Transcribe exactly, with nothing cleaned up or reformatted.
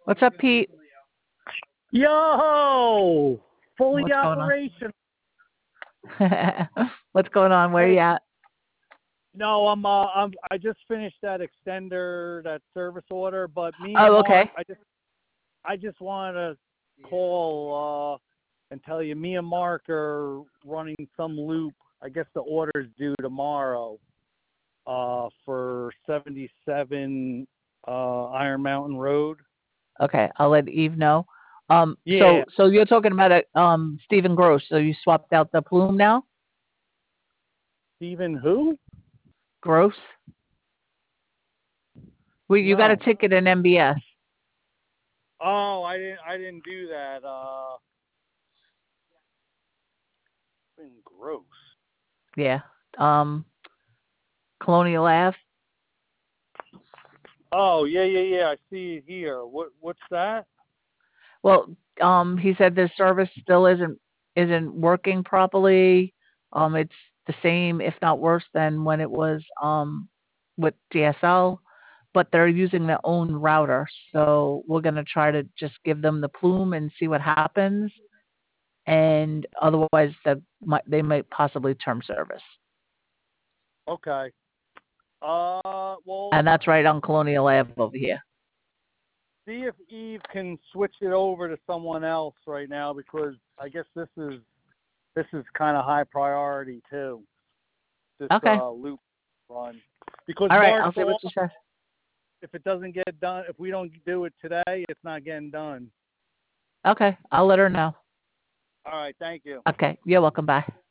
What's up, Pete? Yo, fully What's going on? operational. What's going on? Where Hey, you at? no, I'm uh, I'm I just finished that extender, that service order, but me and Oh, Mark, okay. I just I just wanted to call uh and tell you, me and Mark are running some loop. I guess the order's due tomorrow. Uh, for seventy-seven uh Iron Mountain Road. Okay, I'll let Eve know. Um, Yeah, so so you're talking about a um Stephen Gross. So you swapped out the plume now? Stephen who? Gross. Well, you got a No. ticket in M B S. Oh, I didn't I didn't do that. Uh, been gross. Yeah. Um, Colonial Ave. Oh, yeah, yeah, yeah. I see it here. What what's that? Well, um, he said the service still isn't isn't working properly. Um, it's the same, if not worse, than when it was um with D S L, but they're using their own router. So we're gonna try to just give them the plume and see what happens. And otherwise, the, might, they might possibly term service. Okay. Uh, well, And that's right on Colonial Ave over here. see if Eve can switch it over to someone else right now, because I guess this is this is kind of high priority too. This Okay. uh loop run, because All right. I'll Mark's see what off. she says. If it doesn't get done, if we don't do it today, it's not getting done. Okay. I'll let her know. All right. Thank you. Okay. You're welcome. Bye.